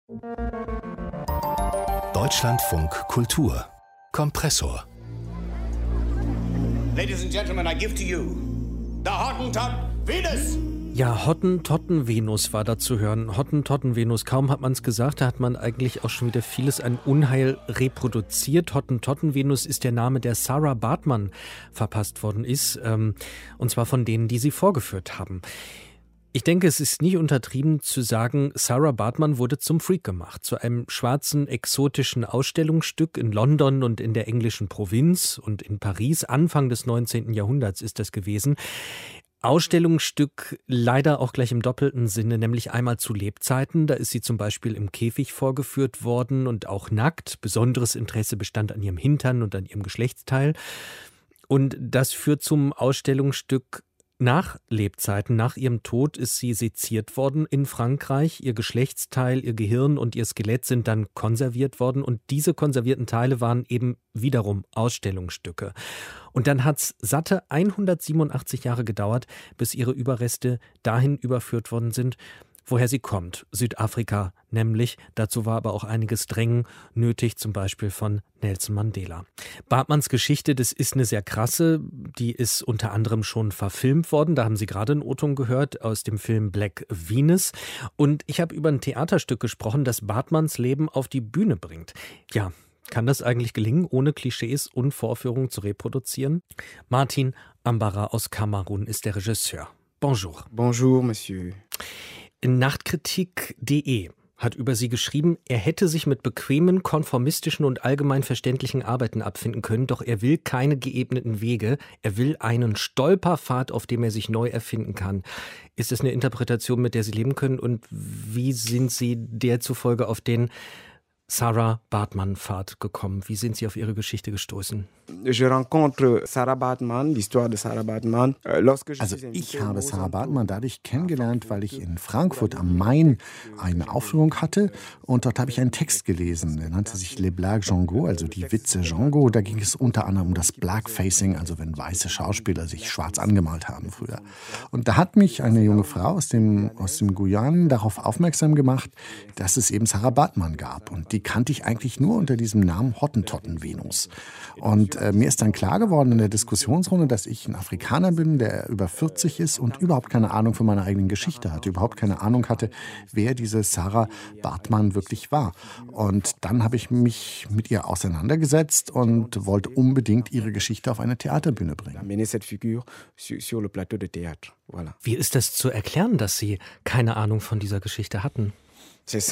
Deutschlandfunk Kultur Kompressor. Ladies and gentlemen, I give to you the Hottentot Venus. Ja, Hottentotten-Venus war da zu hören. Hottentotten-Venus, kaum hat man es gesagt, da hat man eigentlich auch schon wieder vieles an Unheil reproduziert. Hottentotten-Venus ist der Name, der Sarah Baartman verpasst worden ist, und zwar von denen, die sie vorgeführt haben. Ich denke, es ist nicht untertrieben zu sagen, Sarah Baartman wurde zum Freak gemacht, zu einem schwarzen, exotischen Ausstellungsstück in London und in der englischen Provinz und in Paris. Anfang des 19. Jahrhunderts ist das gewesen. Ausstellungsstück leider auch gleich im doppelten Sinne, nämlich einmal zu Lebzeiten. Da ist sie zum Beispiel im Käfig vorgeführt worden und auch nackt. Besonderes Interesse bestand an ihrem Hintern und an ihrem Geschlechtsteil. Und das führt zum Ausstellungsstück nach Lebzeiten. Nach ihrem Tod ist sie seziert worden in Frankreich. Ihr Geschlechtsteil, ihr Gehirn und ihr Skelett sind dann konserviert worden. Und diese konservierten Teile waren eben wiederum Ausstellungsstücke. Und dann hat es satte 187 Jahre gedauert, bis ihre Überreste dahin überführt worden sind, woher sie kommt. Südafrika nämlich. Dazu war aber auch einiges Drängen nötig, zum Beispiel von Nelson Mandela. Baartmans Geschichte, das ist eine sehr krasse. Die ist unter anderem schon verfilmt worden. Da haben Sie gerade einen O-Ton gehört aus dem Film Black Venus. Und ich habe über ein Theaterstück gesprochen, das Baartmans Leben auf die Bühne bringt. Ja, kann das eigentlich gelingen, ohne Klischees und Vorführungen zu reproduzieren? Martin Ambara aus Kamerun ist der Regisseur. Bonjour. Bonjour, Monsieur. Nachtkritik.de hat über sie geschrieben, er hätte sich mit bequemen, konformistischen und allgemein verständlichen Arbeiten abfinden können, doch er will keine geebneten Wege, er will einen Stolperpfad, auf dem er sich neu erfinden kann. Ist es eine Interpretation, mit der Sie leben können, und wie sind Sie derzufolge auf den Sarah Baartman-Pfad gekommen? Wie sind Sie auf Ihre Geschichte gestoßen? Je rencontre Sarah Baartman, l'histoire de Sarah Baartman. Also ich habe Sarah Baartman dadurch kennengelernt, weil ich in Frankfurt am Main eine Aufführung hatte und dort habe ich einen Text gelesen. Der nannte sich Les Blagues Django, also die Witze Django. Da ging es unter anderem um das Blackfacing, also wenn weiße Schauspieler sich schwarz angemalt haben früher. Und da hat mich eine junge Frau aus dem Guyane darauf aufmerksam gemacht, dass es eben Sarah Baartman gab. Und die kannte ich eigentlich nur unter diesem Namen Hottentotten-Venus. Und mir ist dann klar geworden in der Diskussionsrunde, dass ich ein Afrikaner bin, der über 40 ist und überhaupt keine Ahnung von meiner eigenen Geschichte hatte, überhaupt keine Ahnung hatte, wer diese Sarah Baartman wirklich war. Und dann habe ich mich mit ihr auseinandergesetzt und wollte unbedingt ihre Geschichte auf eine Theaterbühne bringen. Wie ist das zu erklären, dass Sie keine Ahnung von dieser Geschichte hatten? Das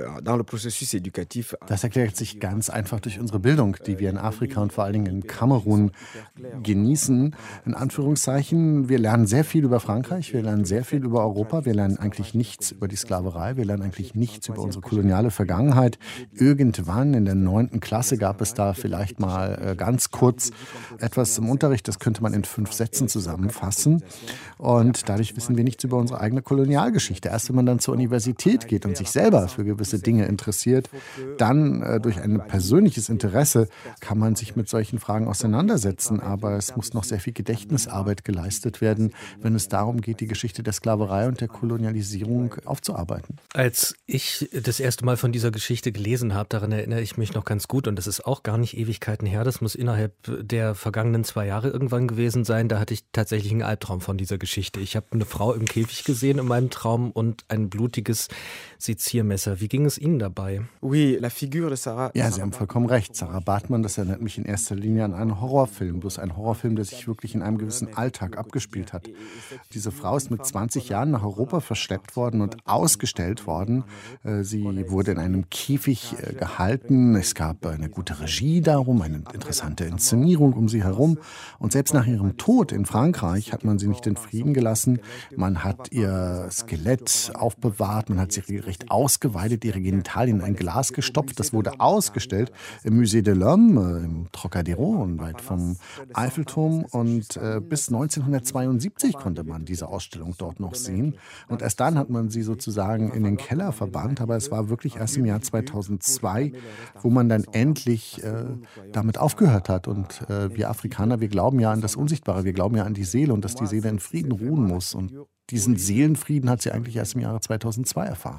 erklärt sich ganz einfach durch unsere Bildung, die wir in Afrika und vor allen Dingen in Kamerun genießen. In Anführungszeichen, wir lernen sehr viel über Frankreich, wir lernen sehr viel über Europa, wir lernen eigentlich nichts über die Sklaverei, wir lernen eigentlich nichts über unsere koloniale Vergangenheit. Irgendwann in der 9. Klasse gab es da vielleicht mal ganz kurz etwas im Unterricht, das könnte man in 5 Sätzen zusammenfassen. Und dadurch wissen wir nichts über unsere eigene Kolonialgeschichte. Erst wenn man dann zur Universität geht und sich selber für gewisse Dinge interessiert, dann durch ein persönliches Interesse kann man sich mit solchen Fragen auseinandersetzen. Aber es muss noch sehr viel Gedächtnisarbeit geleistet werden, wenn es darum geht, die Geschichte der Sklaverei und der Kolonialisierung aufzuarbeiten. Als ich das erste Mal von dieser Geschichte gelesen habe, daran erinnere ich mich noch ganz gut, und das ist auch gar nicht Ewigkeiten her, das muss innerhalb der vergangenen 2 Jahre irgendwann gewesen sein, da hatte ich tatsächlich einen Albtraum von dieser Geschichte. Ich habe eine Frau im Käfig gesehen in meinem Traum und ein blutiges Seziermesser. Wie ging es Ihnen dabei? Ja, Sie haben vollkommen recht. Sarah Baartman, das erinnert mich in erster Linie an einen Horrorfilm. Bloß ein Horrorfilm, der sich wirklich in einem gewissen Alltag abgespielt hat. Diese Frau ist mit 20 Jahren nach Europa verschleppt worden und ausgestellt worden. Sie wurde in einem Käfig gehalten. Es gab eine gute Regie darum, eine interessante Inszenierung um sie herum. Und selbst nach ihrem Tod in Frankreich hat man sie nicht in Frieden gelassen. Man hat ihr Skelett aufbewahrt, man hat sie regelrecht ausgeweidet, ihre Genitalien in ein Glas gestopft. Das wurde ausgestellt im Musée de l'Homme, im Trocadero, weit vom Eiffelturm. Und bis 1972 konnte man diese Ausstellung dort noch sehen. Und erst dann hat man sie sozusagen in den Keller verbannt. Aber es war wirklich erst im Jahr 2002, wo man dann endlich damit aufgehört hat. Und wir Afrikaner, wir glauben ja an das Unsichtbare, wir glauben ja an die Seele und dass die Seele in Frieden ruhen muss. Und diesen Seelenfrieden hat sie eigentlich erst im Jahre 2002 erfahren.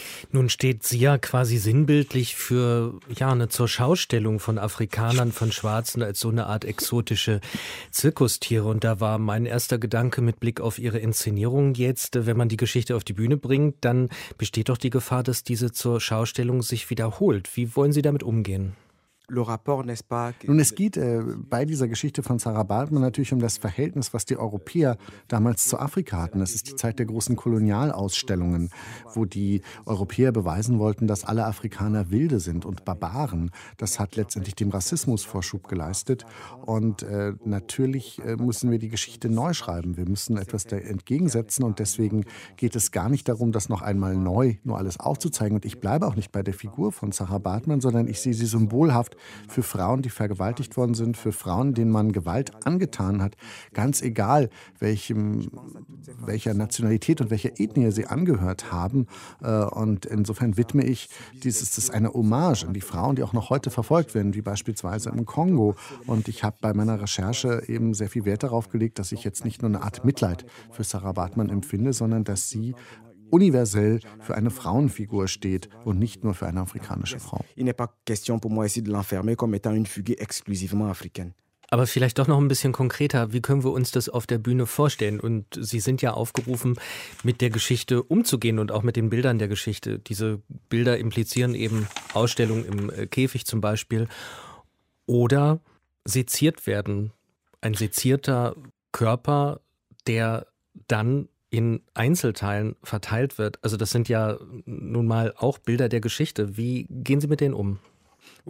Nun steht sie ja quasi sinnbildlich für eine Zurschaustellung von Afrikanern, von Schwarzen als so eine Art exotische Zirkustiere. Und da war mein erster Gedanke mit Blick auf ihre Inszenierung jetzt, wenn man die Geschichte auf die Bühne bringt, dann besteht doch die Gefahr, dass diese Zurschaustellung sich wiederholt. Wie wollen Sie damit umgehen? Nun, es geht bei dieser Geschichte von Sarah Baartman natürlich um das Verhältnis, was die Europäer damals zu Afrika hatten. Das ist die Zeit der großen Kolonialausstellungen, wo die Europäer beweisen wollten, dass alle Afrikaner Wilde sind und Barbaren. Das hat letztendlich dem Rassismus Vorschub geleistet. Und natürlich müssen wir die Geschichte neu schreiben. Wir müssen etwas da entgegensetzen. Und deswegen geht es gar nicht darum, das noch einmal neu nur alles aufzuzeigen. Und ich bleibe auch nicht bei der Figur von Sarah Baartman, sondern ich sehe sie symbolhaft für Frauen, die vergewaltigt worden sind, für Frauen, denen man Gewalt angetan hat, ganz egal, welcher Nationalität und welcher Ethnie sie angehört haben. Und insofern widme ich das ist eine Hommage an die Frauen, die auch noch heute verfolgt werden, wie beispielsweise im Kongo. Und ich habe bei meiner Recherche eben sehr viel Wert darauf gelegt, dass ich jetzt nicht nur eine Art Mitleid für Sarah Baartman empfinde, sondern dass sie universell für eine Frauenfigur steht und nicht nur für eine afrikanische Frau. Aber vielleicht doch noch ein bisschen konkreter, wie können wir uns das auf der Bühne vorstellen? Und Sie sind ja aufgerufen, mit der Geschichte umzugehen und auch mit den Bildern der Geschichte. Diese Bilder implizieren eben Ausstellungen im Käfig zum Beispiel oder seziert werden. Ein sezierter Körper, der dann in Einzelteilen verteilt wird. Also das sind ja nun mal auch Bilder der Geschichte. Wie gehen Sie mit denen um? Ich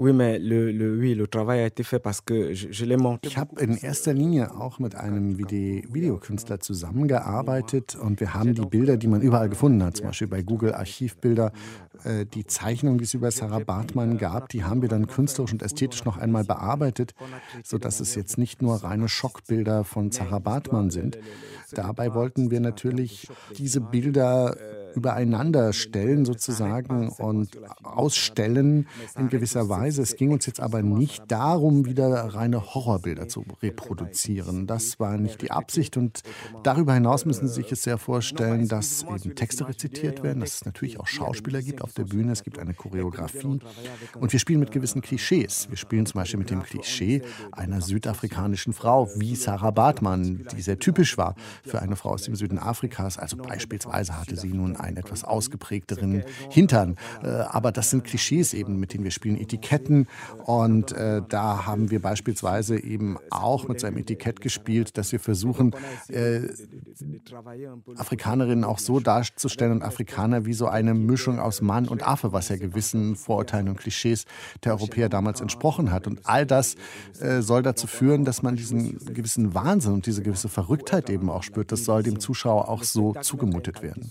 habe in erster Linie auch mit einem Videokünstler zusammengearbeitet und wir haben die Bilder, die man überall gefunden hat, zum Beispiel bei Google Archivbilder, die Zeichnungen, die es über Sarah Baartman gab, die haben wir dann künstlerisch und ästhetisch noch einmal bearbeitet, sodass es jetzt nicht nur reine Schockbilder von Sarah Baartman sind. Dabei wollten wir natürlich diese Bilder übereinander stellen sozusagen und ausstellen in gewisser Weise. Es ging uns jetzt aber nicht darum, wieder reine Horrorbilder zu reproduzieren. Das war nicht die Absicht und darüber hinaus müssen Sie sich es sehr vorstellen, dass eben Texte rezitiert werden, dass es natürlich auch Schauspieler gibt auf der Bühne, es gibt eine Choreografie und wir spielen mit gewissen Klischees. Wir spielen zum Beispiel mit dem Klischee einer südafrikanischen Frau wie Sarah Baartman, die sehr typisch war für eine Frau aus dem Süden Afrikas. Also beispielsweise hatte sie nun einen etwas ausgeprägteren Hintern. Aber das sind Klischees eben, mit denen wir spielen, Etiketten. Und da haben wir beispielsweise eben auch mit so einem Etikett gespielt, dass wir versuchen, Afrikanerinnen auch so darzustellen und Afrikaner wie so eine Mischung aus Mann und Affe, was ja gewissen Vorurteilen und Klischees der Europäer damals entsprochen hat. Und all das soll dazu führen, dass man diesen gewissen Wahnsinn und diese gewisse Verrücktheit eben auch spürt. Das soll dem Zuschauer auch so zugemutet werden.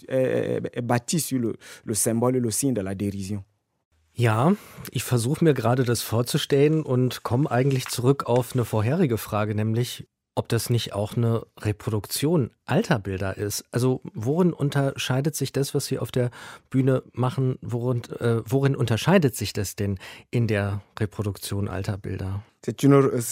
Ja, ich versuche mir gerade das vorzustellen und komme eigentlich zurück auf eine vorherige Frage, nämlich ob das nicht auch eine Reproduktion alter Bilder ist. Also worin unterscheidet sich das, was Sie auf der Bühne machen, worin unterscheidet sich das denn in der Reproduktion alter Bilder? S'il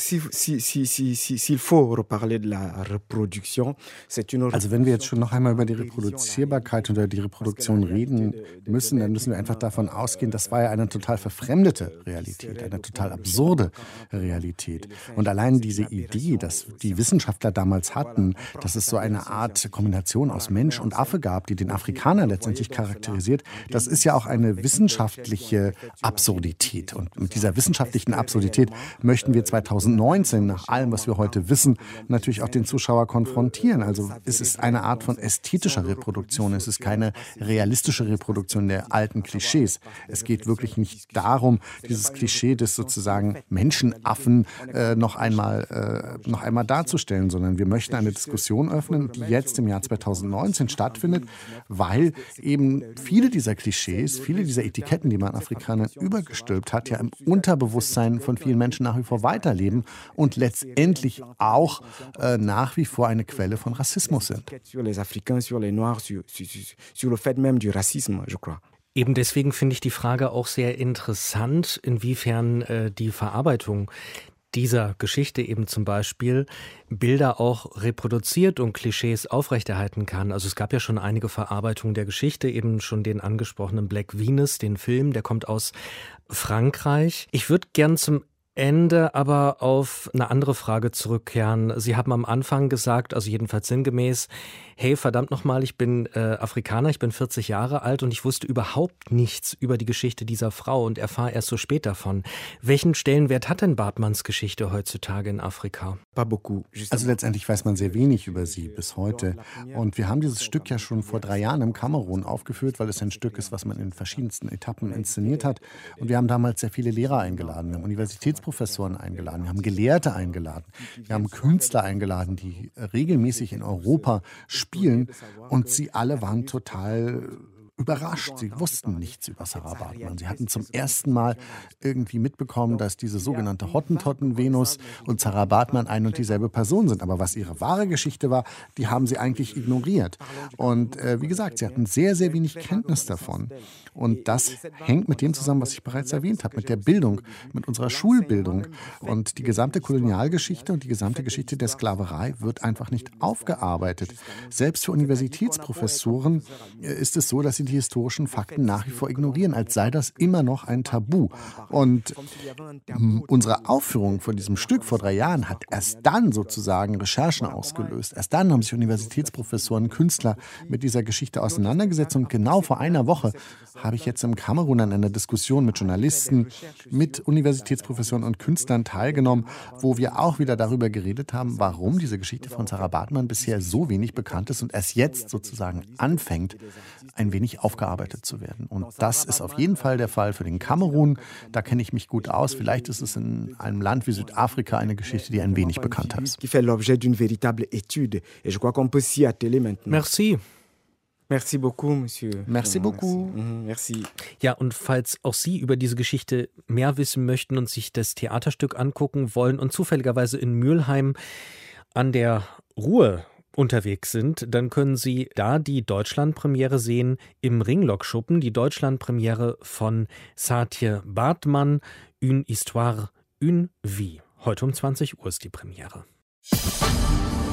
faut reparler de la reproduction, also wenn wir jetzt schon noch einmal über die Reproduzierbarkeit oder die Reproduktion reden müssen, dann müssen wir einfach davon ausgehen, das war ja eine total verfremdete Realität, eine total absurde Realität. Und allein diese Idee, dass die Wissenschaftler damals hatten, dass es so eine Art Kombination aus Mensch und Affe gab, die den Afrikaner letztendlich charakterisiert, das ist ja auch eine wissenschaftliche Absurdität. Und mit dieser wissenschaftlichen Absurdität möchten wir 2019, nach allem, was wir heute wissen, natürlich auch den Zuschauer konfrontieren. Also es ist eine Art von ästhetischer Reproduktion. Es ist keine realistische Reproduktion der alten Klischees. Es geht wirklich nicht darum, dieses Klischee des sozusagen Menschenaffen noch einmal darzustellen, sondern wir möchten eine Diskussion öffnen, die jetzt im Jahr 2019 stattfindet, weil eben viele dieser Klischees, viele dieser Etiketten, die man Afrikanern übergestülpt hat, ja im Unterbewusstsein von vielen Menschen nach wie vor weiterleben und letztendlich auch nach wie vor eine Quelle von Rassismus sind. Eben deswegen finde ich die Frage auch sehr interessant, inwiefern die Verarbeitung dieser Geschichte eben zum Beispiel Bilder auch reproduziert und Klischees aufrechterhalten kann. Also es gab ja schon einige Verarbeitungen der Geschichte, eben schon den angesprochenen Black Venus, den Film, der kommt aus Frankreich. Ich würde gern zum Ende aber auf eine andere Frage zurückkehren. Sie haben am Anfang gesagt, also jedenfalls sinngemäß, hey, verdammt nochmal, ich bin Afrikaner, ich bin 40 Jahre alt und ich wusste überhaupt nichts über die Geschichte dieser Frau und erfahre erst so spät davon. Welchen Stellenwert hat denn Bartmanns Geschichte heutzutage in Afrika? Also letztendlich weiß man sehr wenig über sie bis heute. Und wir haben dieses Stück ja schon vor 3 Jahren im Kamerun aufgeführt, weil es ein Stück ist, was man in verschiedensten Etappen inszeniert hat. Und wir haben damals sehr viele Lehrer eingeladen, wir haben Universitätsprofessoren eingeladen, wir haben Gelehrte eingeladen, wir haben Künstler eingeladen, die regelmäßig in Europa spielen, und sie alle waren total überrascht. Sie wussten nichts über Sarah Baartman. Sie hatten zum ersten Mal irgendwie mitbekommen, dass diese sogenannte Hottentotten-Venus und Sarah Baartman ein und dieselbe Person sind. Aber was ihre wahre Geschichte war, die haben sie eigentlich ignoriert. Und wie gesagt, sie hatten sehr, sehr wenig Kenntnis davon. Und das hängt mit dem zusammen, was ich bereits erwähnt habe, mit der Bildung, mit unserer Schulbildung. Und die gesamte Kolonialgeschichte und die gesamte Geschichte der Sklaverei wird einfach nicht aufgearbeitet. Selbst für Universitätsprofessoren ist es so, dass sie die historischen Fakten nach wie vor ignorieren, als sei das immer noch ein Tabu. Und unsere Aufführung von diesem Stück vor 3 Jahren hat erst dann sozusagen Recherchen ausgelöst. Erst dann haben sich Universitätsprofessoren, Künstler mit dieser Geschichte auseinandergesetzt. Und genau vor einer Woche habe ich jetzt im Kamerun an einer Diskussion mit Journalisten, mit Universitätsprofessoren und Künstlern teilgenommen, wo wir auch wieder darüber geredet haben, warum diese Geschichte von Sarah Baartman bisher so wenig bekannt ist und erst jetzt sozusagen anfängt, ein wenig aufgearbeitet zu werden. Und das ist auf jeden Fall der Fall für den Kamerun. Da kenne ich mich gut aus. Vielleicht ist es in einem Land wie Südafrika eine Geschichte, die ein wenig bekannter ist. Merci. Merci beaucoup, Monsieur. Merci beaucoup. Merci. Ja, und falls auch Sie über diese Geschichte mehr wissen möchten und sich das Theaterstück angucken wollen und zufälligerweise in Mülheim an der Ruhr unterwegs sind, dann können Sie da die Deutschlandpremiere sehen im Ringlockschuppen, die Deutschlandpremiere von Saartje Baartman, Une Histoire, une Vie. Heute um 20 Uhr ist die Premiere.